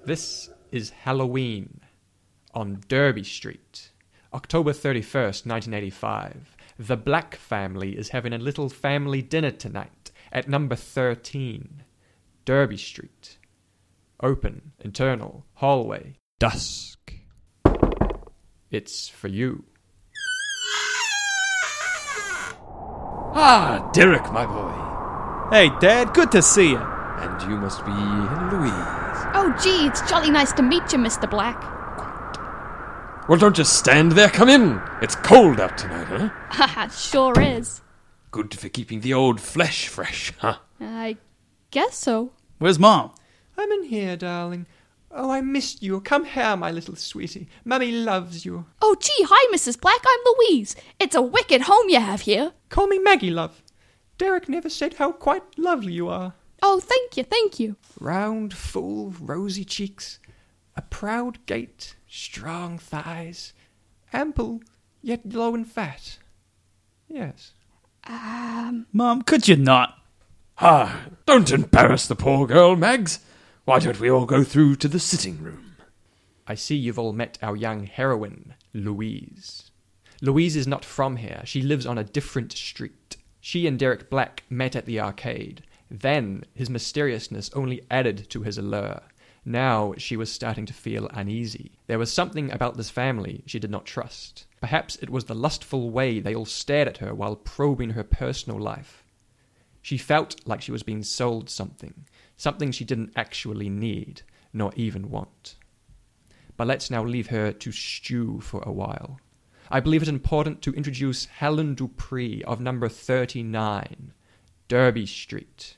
This is Halloween on Derby Street, October 31st, 1985. The Black family is having a little family dinner tonight at number 13, Derby Street. Open, internal, hallway, dusk. It's for you. Ah, Derek, my boy. Hey, Dad, good to see you. And you must be Louise. Oh, gee, it's jolly nice to meet you, Mr. Black. Well, don't just stand there. Come in. It's cold out tonight, huh? Haha, sure is. Good for keeping the old flesh fresh, huh? I guess so. Where's Mom? I'm in here, darling. Oh, I missed you. Come here, my little sweetie. Mummy loves you. Oh, gee, hi, Mrs. Black. I'm Louise. It's a wicked home you have here. Call me Maggie, love. Derek never said how quite lovely you are. Oh, thank you, thank you. Round, full, rosy cheeks, a proud gait, strong thighs, ample, yet low and fat. Yes. Mom, could you not? Ah, don't embarrass the poor girl, Mags. Why don't we all go through to the sitting room? I see you've all met our young heroine, Louise. Louise is not from here. She lives on a different street. She and Derek Black met at the arcade. Then his mysteriousness only added to his allure. Now she was starting to feel uneasy. There was something about this family she did not trust. Perhaps it was the lustful way they all stared at her while probing her personal life. She felt like she was being sold something she didn't actually need, nor even want. But let's now leave her to stew for a while. I believe it important to introduce Helen Dupree of number 39, Derby Street.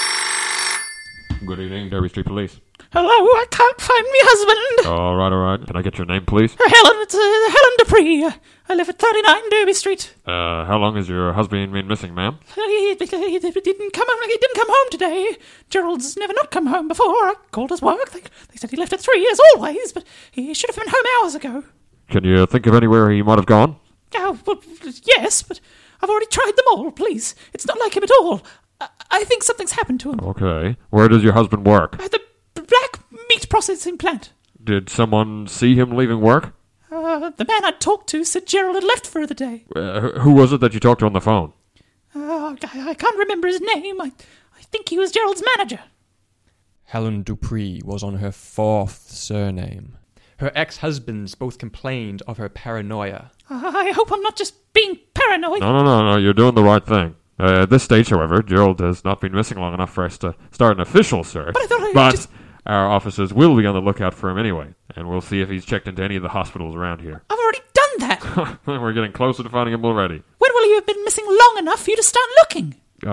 Good evening, Derby Street Police. Hello, I can't find me husband. All right. Can I get your name, please? Helen, it's Helen Dupree. I live at 39 Derby Street. How long has your husband been missing, ma'am? He didn't come home today. Gerald's never not come home before. I called his work. They said he left at 3 as always, but he should have been home hours ago. Can you think of anywhere he might have gone? Oh, well, yes, but I've already tried them all, please. It's not like him at all. I think something's happened to him. Okay. Where does your husband work? The black meat processing plant. Did someone see him leaving work? The man I talked to said Gerald had left for the day. Who was it that you talked to on the phone? I can't remember his name. I think he was Gerald's manager. Helen Dupree was on her 4th surname. Her ex-husbands both complained of her paranoia. I hope I'm not just being paranoid. No, you're doing the right thing. At this stage, however, Gerald has not been missing long enough for us to start an official search. But our officers will be on the lookout for him anyway, and we'll see if he's checked into any of the hospitals around here. I've already done that. We're getting closer to finding him already. When will you have been missing long enough for you to start looking?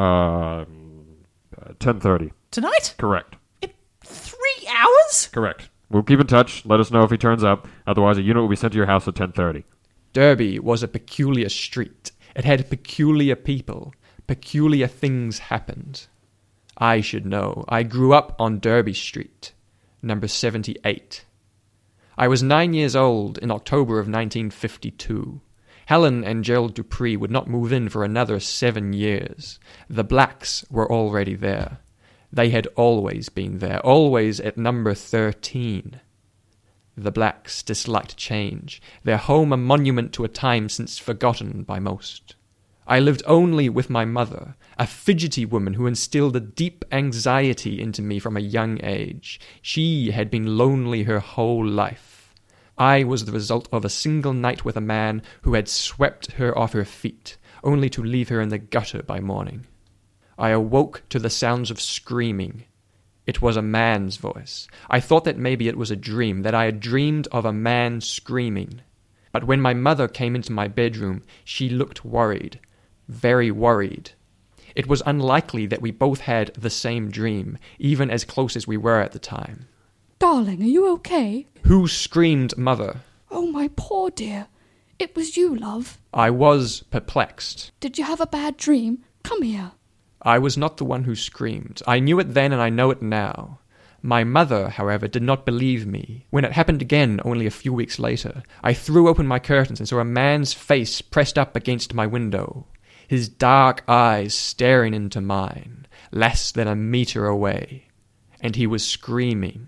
10:30. Tonight? Correct. In 3 hours? Correct. We'll keep in touch. Let us know if he turns up. Otherwise, a unit will be sent to your house at 10:30. Derby was a peculiar street. It had peculiar people. Peculiar things happened. I should know. I grew up on Derby Street, number 78. I was 9 years old in October of 1952. Helen and Gerald Dupree would not move in for another 7 years. The Blacks were already there. They had always been there, always at number 13. The Blacks disliked change, their home a monument to a time since forgotten by most. I lived only with my mother, a fidgety woman who instilled a deep anxiety into me from a young age. She had been lonely her whole life. I was the result of a single night with a man who had swept her off her feet, only to leave her in the gutter by morning. I awoke to the sounds of screaming. It was a man's voice. I thought that maybe it was a dream, that I had dreamed of a man screaming. But when my mother came into my bedroom, she looked worried. Very worried. It was unlikely that we both had the same dream, even as close as we were at the time. Darling, are you okay? Who screamed, Mother? Oh, my poor dear. It was you, love. I was perplexed. Did you have a bad dream? Come here. I was not the one who screamed. I knew it then and I know it now. My mother, however, did not believe me. When it happened again only a few weeks later, I threw open my curtains and saw a man's face pressed up against my window. His dark eyes staring into mine, less than a meter away. And he was screaming.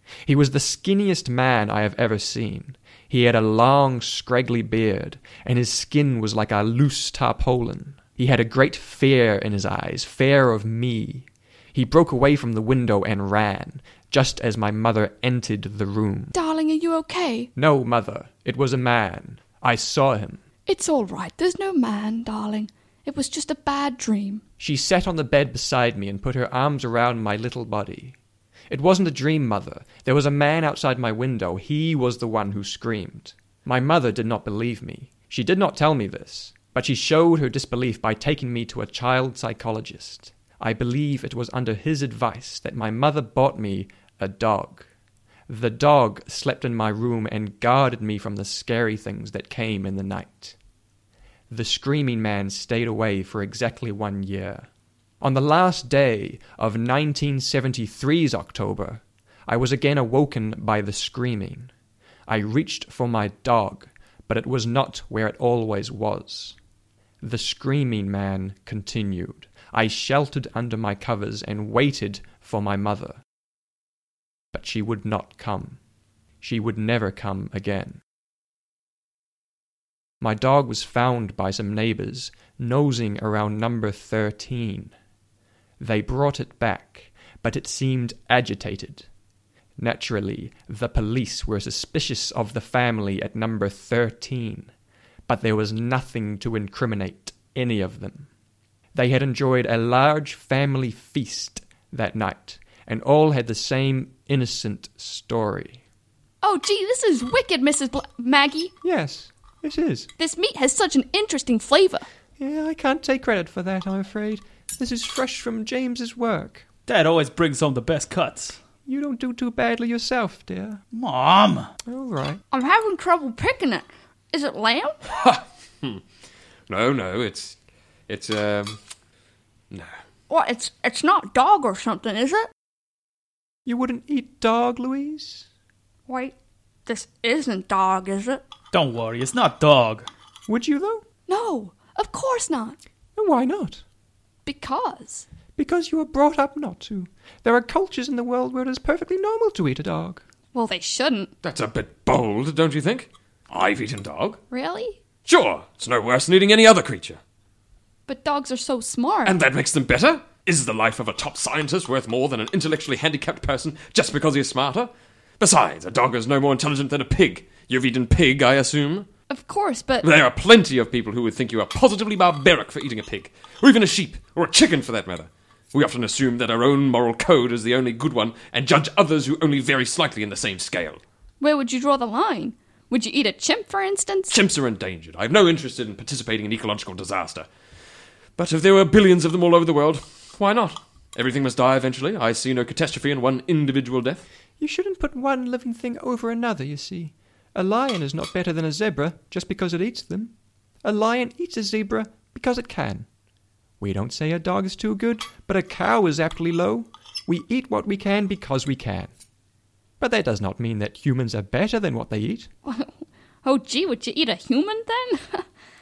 He was the skinniest man I have ever seen. He had a long, scraggly beard, and his skin was like a loose tarpaulin. He had a great fear in his eyes, fear of me. He broke away from the window and ran, just as my mother entered the room. Darling, are you okay? No, Mother, it was a man. I saw him. It's all right. There's no man, darling. It was just a bad dream. She sat on the bed beside me and put her arms around my little body. It wasn't a dream, Mother. There was a man outside my window. He was the one who screamed. My mother did not believe me. She did not tell me this, but she showed her disbelief by taking me to a child psychologist. I believe it was under his advice that my mother bought me a dog. The dog slept in my room and guarded me from the scary things that came in the night. The screaming man stayed away for exactly 1 year. On the last day of 1973's October, I was again awoken by the screaming. I reached for my dog, but it was not where it always was. The screaming man continued. I sheltered under my covers and waited for my mother. But she would not come. She would never come again. My dog was found by some neighbors nosing around number 13. They brought it back, but it seemed agitated. Naturally, the police were suspicious of the family at number 13, but there was nothing to incriminate any of them. They had enjoyed a large family feast that night, and all had the same innocent story. Oh, gee, this is wicked, Mrs. Maggie. Yes, it is. This meat has such an interesting flavor. Yeah, I can't take credit for that, I'm afraid. This is fresh from James's work. Dad always brings home the best cuts. You don't do too badly yourself, dear. Mom! All right. I'm having trouble picking it. Is it lamb? No, it's no. What, it's not dog or something, is it? You wouldn't eat dog, Louise? Wait, this isn't dog, is it? Don't worry, it's not dog. Would you, though? No, of course not. And why not? Because. Because you were brought up not to. There are cultures in the world where it is perfectly normal to eat a dog. Well, they shouldn't. That's a bit bold, don't you think? I've eaten dog. Really? Sure, it's no worse than eating any other creature. But dogs are so smart. And that makes them better? Is the life of a top scientist worth more than an intellectually handicapped person just because he's smarter? Besides, a dog is no more intelligent than a pig. You've eaten pig, I assume? Of course, but... There are plenty of people who would think you are positively barbaric for eating a pig, or even a sheep, or a chicken for that matter. We often assume that our own moral code is the only good one, and judge others who only vary slightly in the same scale. Where would you draw the line? Would you eat a chimp, for instance? Chimps are endangered. I have no interest in participating in ecological disaster. But if there were billions of them all over the world, why not? Everything must die eventually. I see no catastrophe in one individual death. You shouldn't put one living thing over another, you see. A lion is not better than a zebra just because it eats them. A lion eats a zebra because it can. We don't say a dog is too good, but a cow is aptly low. We eat what we can because we can. But that does not mean that humans are better than what they eat. Oh, gee, would you eat a human then?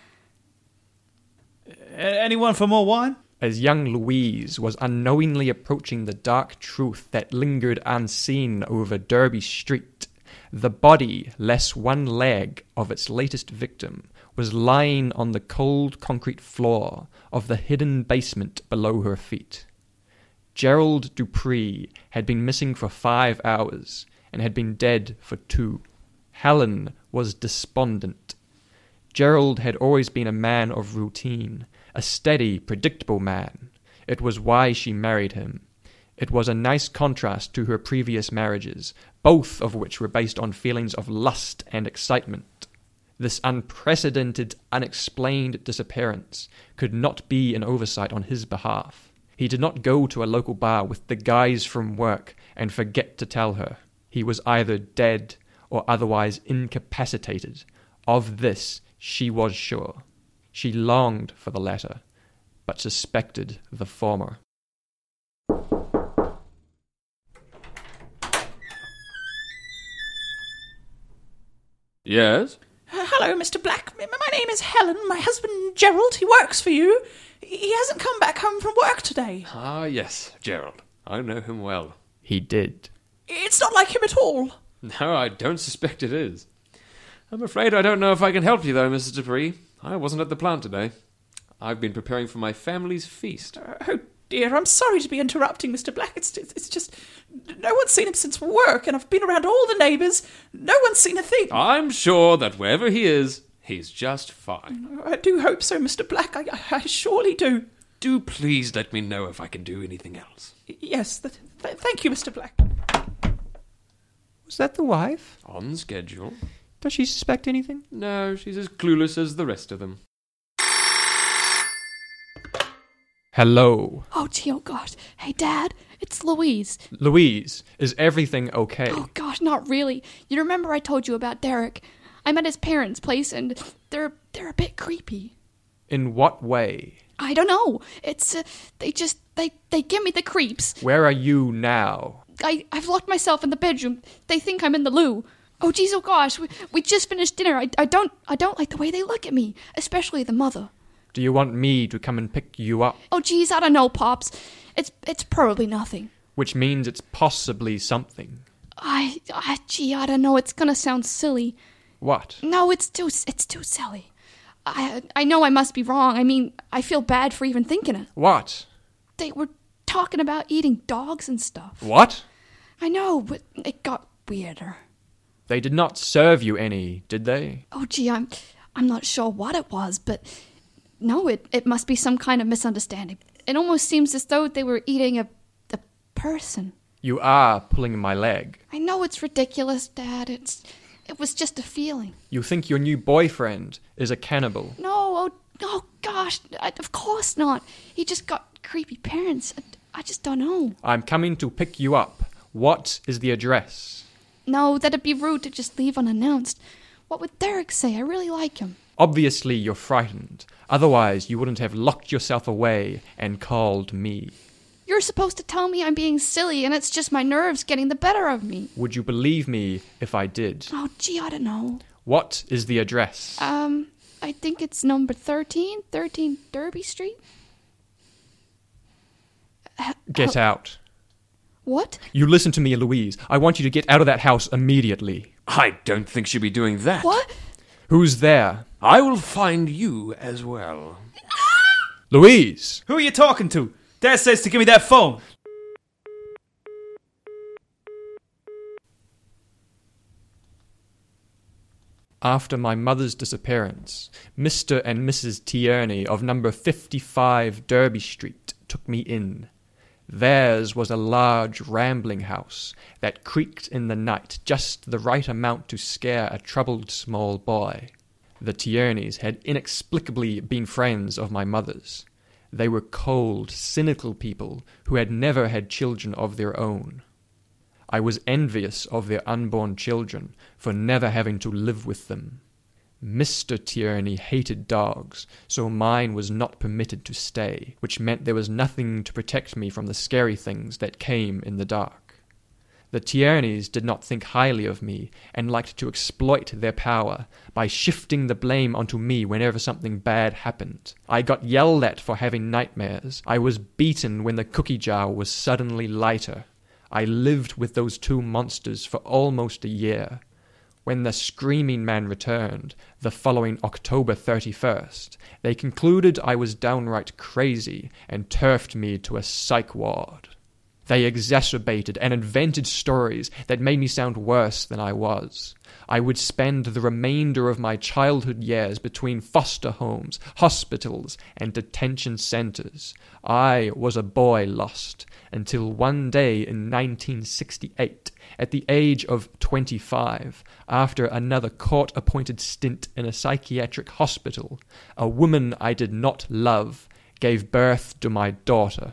Anyone for more wine? As young Louise was unknowingly approaching the dark truth that lingered unseen over Derby Street, the body, less one leg, of its latest victim was lying on the cold concrete floor of the hidden basement below her feet. Gerald Dupree had been missing for 5 hours and had been dead for 2. Helen was despondent. Gerald had always been a man of routine, a steady, predictable man. It was why she married him. It was a nice contrast to her previous marriages, both of which were based on feelings of lust and excitement. This unprecedented, unexplained disappearance could not be an oversight on his behalf. He did not go to a local bar with the guys from work and forget to tell her. He was either dead or otherwise incapacitated. Of this she was sure. She longed for the latter, but suspected the former. Yes? Hello, Mr. Black. My name is Helen. My husband, Gerald, he works for you. He hasn't come back home from work today. Ah, yes, Gerald. I know him well. He did. It's not like him at all. No, I don't suspect it is. I'm afraid I don't know if I can help you, though, Mrs. Dupree. I wasn't at the plant today. I've been preparing for my family's feast. Oh dear, I'm sorry to be interrupting, Mr. Black. It's just... No one's seen him since work, and I've been around all the neighbours. No one's seen a thing. I'm sure that wherever he is, he's just fine. I do hope so, Mr. Black. I surely do. Do please let me know if I can do anything else. Yes, thank you, Mr. Black. Was that the wife? On schedule. Does she suspect anything? No, she's as clueless as the rest of them. Hello. Oh, gee, oh gosh. Hey, Dad, it's Louise. Louise, is everything okay? Oh gosh, not really. You remember I told you about Derek? I'm at his parents' place, and they're a bit creepy. In what way? I don't know. It's they give me the creeps. Where are you now? I've locked myself in the bedroom. They think I'm in the loo. Oh geez, oh gosh, we just finished dinner. I don't like the way they look at me, especially the mother. Do you want me to come and pick you up? Oh geez, I don't know, Pops. It's probably nothing. Which means it's possibly something. Gee, I don't know. It's gonna sound silly. What? No, it's too silly. I know I must be wrong. I mean, I feel bad for even thinking it. What? They were talking about eating dogs and stuff. What? I know, but it got weirder. They did not serve you any, did they? Oh gee, I'm not sure what it was, but no, it must be some kind of misunderstanding. It almost seems as though they were eating a person. You are pulling my leg. I know it's ridiculous, Dad. It was just a feeling. You think your new boyfriend is a cannibal? No, oh gosh, of course not. He just got creepy parents. I just don't know. I'm coming to pick you up. What is the address? No, that'd be rude to just leave unannounced. What would Derek say? I really like him. Obviously you're frightened. Otherwise you wouldn't have locked yourself away and called me. You're supposed to tell me I'm being silly and it's just my nerves getting the better of me. Would you believe me if I did? Oh, gee, I don't know. What is the address? I think it's number 13 Derby Street. Get out. What? You listen to me, Louise. I want you to get out of that house immediately. I don't think she'll be doing that. What? Who's there? I will find you as well. Louise! Who are you talking to? Dad says to give me that phone. After my mother's disappearance, Mr. and Mrs. Tierney of number 55 Derby Street took me in. Theirs was a large rambling house that creaked in the night just the right amount to scare a troubled small boy. The Tierneys had inexplicably been friends of my mother's. They were cold, cynical people who had never had children of their own. I was envious of their unborn children for never having to live with them. Mr. Tierney hated dogs, so mine was not permitted to stay, which meant there was nothing to protect me from the scary things that came in the dark. The Tierneys did not think highly of me and liked to exploit their power by shifting the blame onto me whenever something bad happened. I got yelled at for having nightmares. I was beaten when the cookie jar was suddenly lighter. I lived with those two monsters for almost a year. When the Screaming Man returned, the following October 31st, they concluded I was downright crazy and turfed me to a psych ward. They exacerbated and invented stories that made me sound worse than I was. I would spend the remainder of my childhood years between foster homes, hospitals, and detention centers. I was a boy lost, until one day in 1968, at the age of 25, after another court-appointed stint in a psychiatric hospital, a woman I did not love gave birth to my daughter.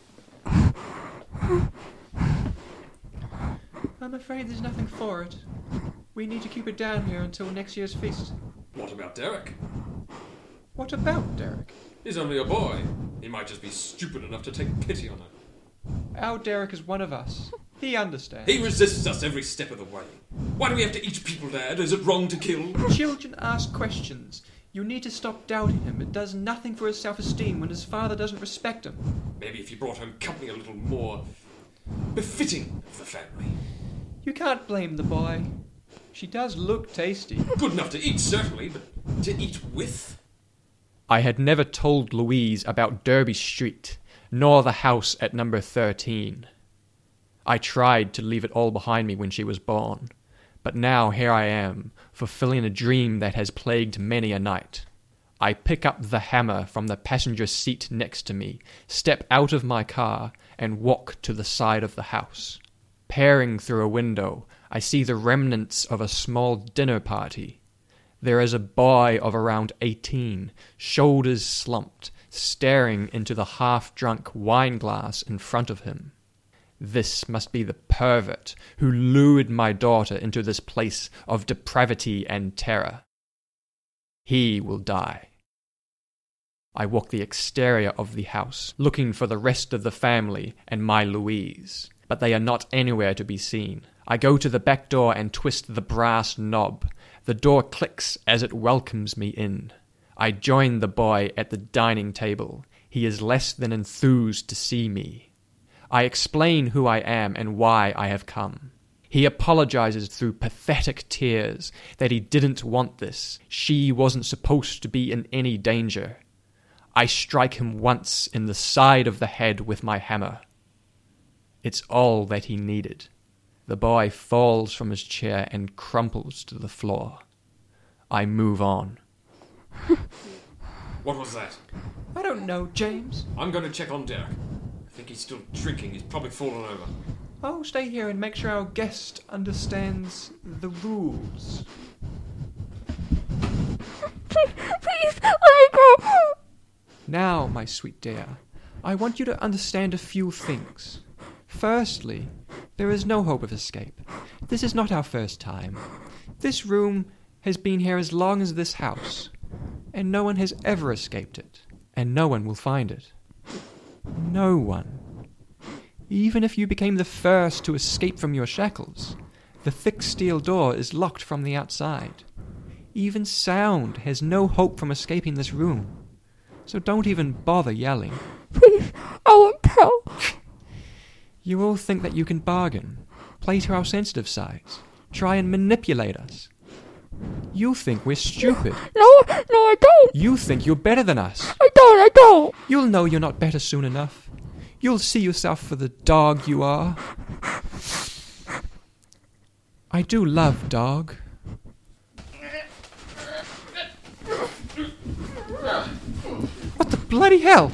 I'm afraid there's nothing for it. We need to keep it down here until next year's feast. What about Derek? What about Derek? He's only a boy. He might just be stupid enough to take pity on her. Our Derek is one of us. He understands. He resists us every step of the way. Why do we have to eat people, Dad? Is it wrong to kill? Children ask questions. You need to stop doubting him. It does nothing for his self-esteem when his father doesn't respect him. Maybe if you brought home company a little more befitting of the family. You can't blame the boy. She does look tasty. Good enough to eat, certainly, but to eat with? I had never told Louise about Derby Street, nor the house at number 13. I tried to leave it all behind me when she was born, but now here I am, fulfilling a dream that has plagued many a night. I pick up the hammer from the passenger seat next to me, step out of my car, and walk to the side of the house. Peering through a window, I see the remnants of a small dinner party. There is a boy of around 18, shoulders slumped, staring into the half-drunk wine glass in front of him. This must be the pervert who lured my daughter into this place of depravity and terror. He will die. I walk the exterior of the house, looking for the rest of the family and my Louise, but they are not anywhere to be seen. I go to the back door and twist the brass knob. The door clicks as it welcomes me in. I join the boy at the dining table. He is less than enthused to see me. I explain who I am and why I have come. He apologizes through pathetic tears that he didn't want this. She wasn't supposed to be in any danger. I strike him once in the side of the head with my hammer. It's all that he needed. The boy falls from his chair and crumples to the floor. I move on. What was that? I don't know, James. I'm going to check on Derek. I think he's still drinking. He's probably fallen over. I'll stay here and make sure our guest understands the rules. Please, let me go. Now, my sweet dear, I want you to understand a few things. Firstly, there is no hope of escape. This is not our first time. This room has been here as long as this house, and no one has ever escaped it, and no one will find it. No one. Even if you became the first to escape from your shackles, the thick steel door is locked from the outside. Even sound has no hope from escaping this room. So don't even bother yelling. Please, I won't tell. You all think that you can bargain, play to our sensitive sides, try and manipulate us. You think we're stupid. No, I don't. You think you're better than us. I don't. You'll know you're not better soon enough. You'll see yourself for the dog you are. I do love dog. What the bloody hell?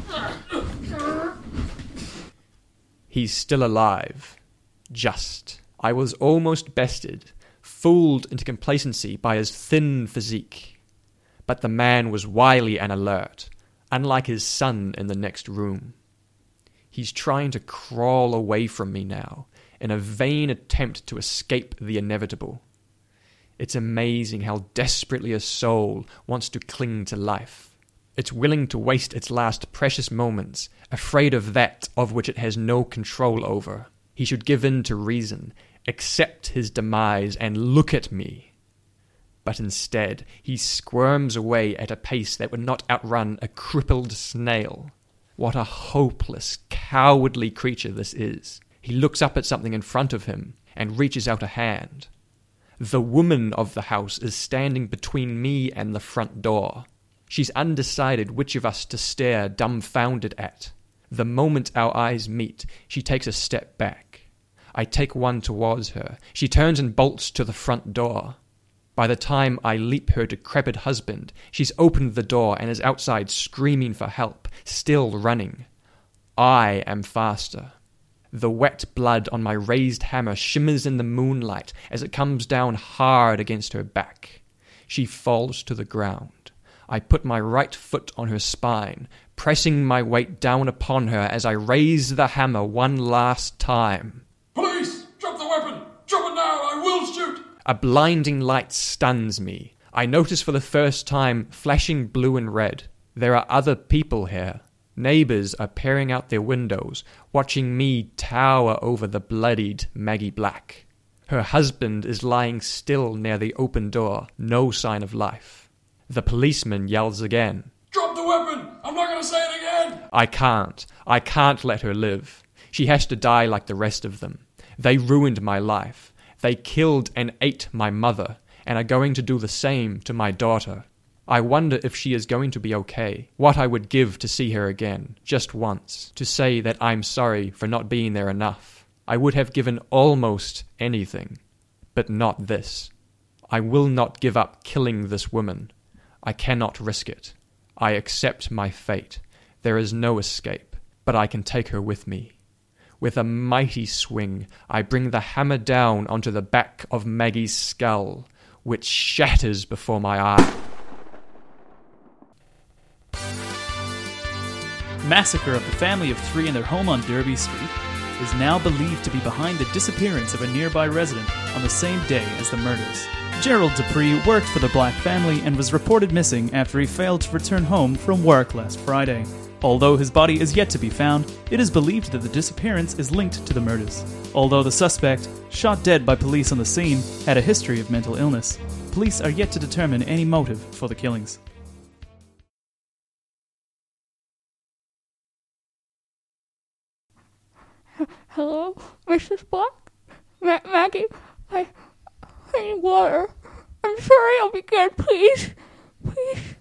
He's still alive. Just. I was almost bested, fooled into complacency by his thin physique. But the man was wily and alert, unlike his son in the next room. He's trying to crawl away from me now, in a vain attempt to escape the inevitable. It's amazing how desperately a soul wants to cling to life. It's willing to waste its last precious moments, afraid of that of which it has no control over. He should give in to reason, accept his demise, and look at me. But instead, he squirms away at a pace that would not outrun a crippled snail. What a hopeless, cowardly creature this is. He looks up at something in front of him and reaches out a hand. The woman of the house is standing between me and the front door. She's undecided which of us to stare dumbfounded at. The moment our eyes meet, she takes a step back. I take one towards her. She turns and bolts to the front door. By the time I leap her decrepit husband, she's opened the door and is outside screaming for help, still running. I am faster. The wet blood on my raised hammer shimmers in the moonlight as it comes down hard against her back. She falls to the ground. I put my right foot on her spine, pressing my weight down upon her as I raise the hammer one last time. Police! Drop the weapon! Drop it now! I will shoot! A blinding light stuns me. I notice for the first time flashing blue and red. There are other people here. Neighbours are peering out their windows, watching me tower over the bloodied Maggie Black. Her husband is lying still near the open door, no sign of life. The policeman yells again. Drop the weapon! I'm not going to say it again! I can't let her live. She has to die like the rest of them. They ruined my life. They killed and ate my mother, and are going to do the same to my daughter. I wonder if she is going to be okay. What I would give to see her again, just once, to say that I'm sorry for not being there enough. I would have given almost anything, but not this. I will not give up killing this woman. I cannot risk it. I accept my fate. There is no escape, but I can take her with me. With a mighty swing, I bring the hammer down onto the back of Maggie's skull, which shatters before my eye. Massacre of the family of 3 in their home on Derby Street is now believed to be behind the disappearance of a nearby resident on the same day as the murders. Gerald Dupree worked for the Black family and was reported missing after he failed to return home from work last Friday. Although his body is yet to be found, it is believed that the disappearance is linked to the murders. Although the suspect, shot dead by police on the scene, had a history of mental illness, police are yet to determine any motive for the killings. Hello, Mrs. Black? Maggie, I need water. I'm sorry, I'll be good, please. Please.